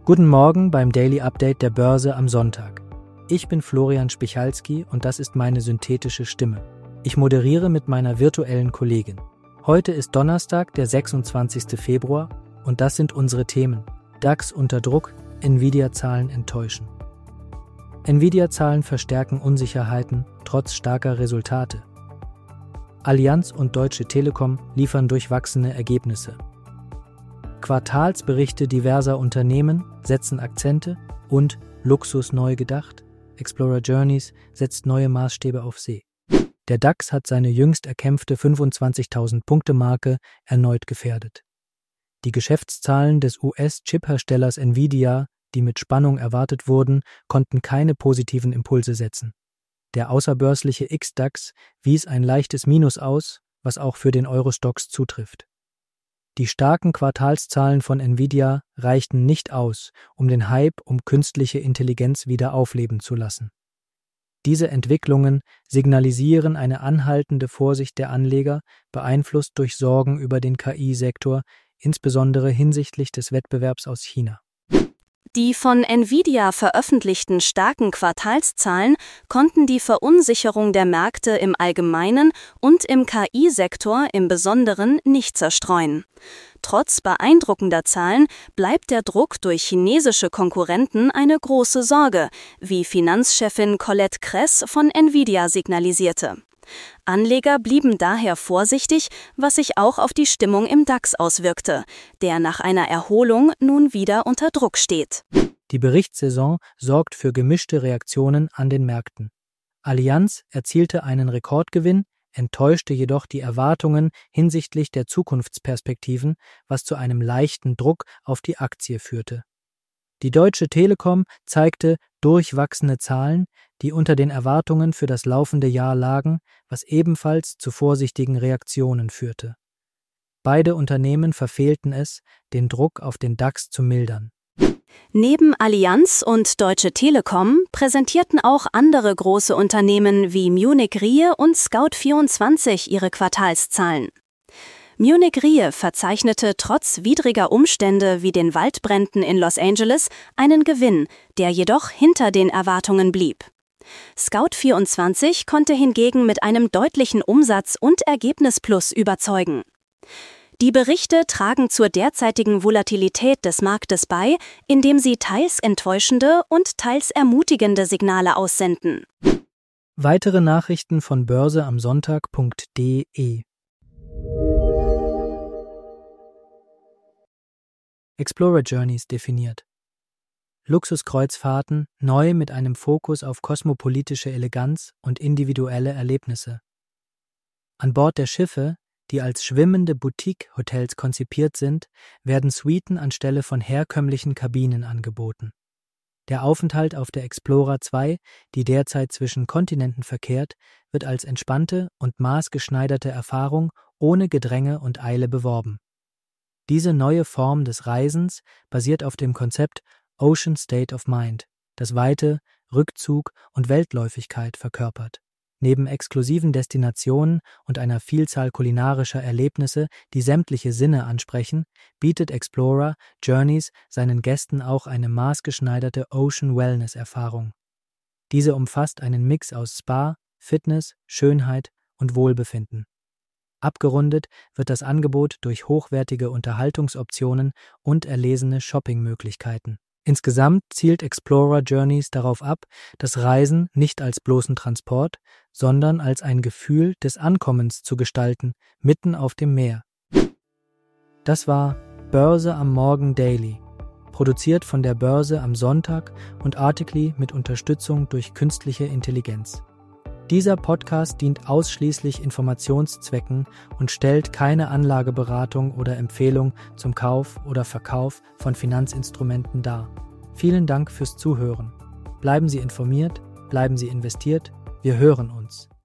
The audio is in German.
Guten Morgen beim Daily Update der Börse am Sonntag. Ich bin Florian Spichalski und das ist meine synthetische Stimme. Ich moderiere mit meiner virtuellen Kollegin. Heute ist Donnerstag, der 26. Februar und das sind unsere Themen. DAX unter Druck, Nvidia-Zahlen enttäuschen. Nvidia-Zahlen verstärken Unsicherheiten trotz starker Resultate. Allianz und Deutsche Telekom liefern durchwachsene Ergebnisse. Quartalsberichte diverser Unternehmen setzen Akzente und Luxus neu gedacht. Explorer Journeys setzt neue Maßstäbe auf See. Der DAX hat seine jüngst erkämpfte 25.000-Punkte-Marke erneut gefährdet. Die Geschäftszahlen des US-Chip-Herstellers Nvidia, die mit Spannung erwartet wurden, konnten keine positiven Impulse setzen. Der außerbörsliche XDAX wies ein leichtes Minus aus, was auch für den Euro-Stoxx zutrifft. Die starken Quartalszahlen von Nvidia reichten nicht aus, um den Hype um künstliche Intelligenz wieder aufleben zu lassen. Diese Entwicklungen signalisieren eine anhaltende Vorsicht der Anleger, beeinflusst durch Sorgen über den KI-Sektor, insbesondere hinsichtlich des Wettbewerbs aus China. Die von Nvidia veröffentlichten starken Quartalszahlen konnten die Verunsicherung der Märkte im Allgemeinen und im KI-Sektor im Besonderen nicht zerstreuen. Trotz beeindruckender Zahlen bleibt der Druck durch chinesische Konkurrenten eine große Sorge, wie Finanzchefin Colette Kress von Nvidia signalisierte. Anleger blieben daher vorsichtig, was sich auch auf die Stimmung im DAX auswirkte, der nach einer Erholung nun wieder unter Druck steht. Die Berichtssaison sorgt für gemischte Reaktionen an den Märkten. Allianz erzielte einen Rekordgewinn, enttäuschte jedoch die Erwartungen hinsichtlich der Zukunftsperspektiven, was zu einem leichten Druck auf die Aktie führte. Die Deutsche Telekom zeigte durchwachsene Zahlen, die unter den Erwartungen für das laufende Jahr lagen, was ebenfalls zu vorsichtigen Reaktionen führte. Beide Unternehmen verfehlten es, den Druck auf den DAX zu mildern. Neben Allianz und Deutsche Telekom präsentierten auch andere große Unternehmen wie Munich Re und Scout24 ihre Quartalszahlen. Munich Re verzeichnete trotz widriger Umstände wie den Waldbränden in Los Angeles einen Gewinn, der jedoch hinter den Erwartungen blieb. Scout24 konnte hingegen mit einem deutlichen Umsatz- und Ergebnisplus überzeugen. Die Berichte tragen zur derzeitigen Volatilität des Marktes bei, indem sie teils enttäuschende und teils ermutigende Signale aussenden. Weitere Nachrichten von börseamsonntag.de. Explorer Journeys definiert. Luxuskreuzfahrten neu mit einem Fokus auf kosmopolitische Eleganz und individuelle Erlebnisse. An Bord der Schiffe, die als schwimmende Boutique-Hotels konzipiert sind, werden Suiten anstelle von herkömmlichen Kabinen angeboten. Der Aufenthalt auf der Explorer 2, die derzeit zwischen Kontinenten verkehrt, wird als entspannte und maßgeschneiderte Erfahrung ohne Gedränge und Eile beworben. Diese neue Form des Reisens basiert auf dem Konzept Ocean State of Mind, das Weite, Rückzug und Weltläufigkeit verkörpert. Neben exklusiven Destinationen und einer Vielzahl kulinarischer Erlebnisse, die sämtliche Sinne ansprechen, bietet Explorer Journeys seinen Gästen auch eine maßgeschneiderte Ocean Wellness-Erfahrung. Diese umfasst einen Mix aus Spa, Fitness, Schönheit und Wohlbefinden. Abgerundet wird das Angebot durch hochwertige Unterhaltungsoptionen und erlesene Shoppingmöglichkeiten. Insgesamt zielt Explorer Journeys darauf ab, das Reisen nicht als bloßen Transport, sondern als ein Gefühl des Ankommens zu gestalten, mitten auf dem Meer. Das war Börse am Morgen Daily, produziert von der Börse am Sonntag und Articly mit Unterstützung durch künstliche Intelligenz. Dieser Podcast dient ausschließlich Informationszwecken und stellt keine Anlageberatung oder Empfehlung zum Kauf oder Verkauf von Finanzinstrumenten dar. Vielen Dank fürs Zuhören. Bleiben Sie informiert, bleiben Sie investiert, wir hören uns.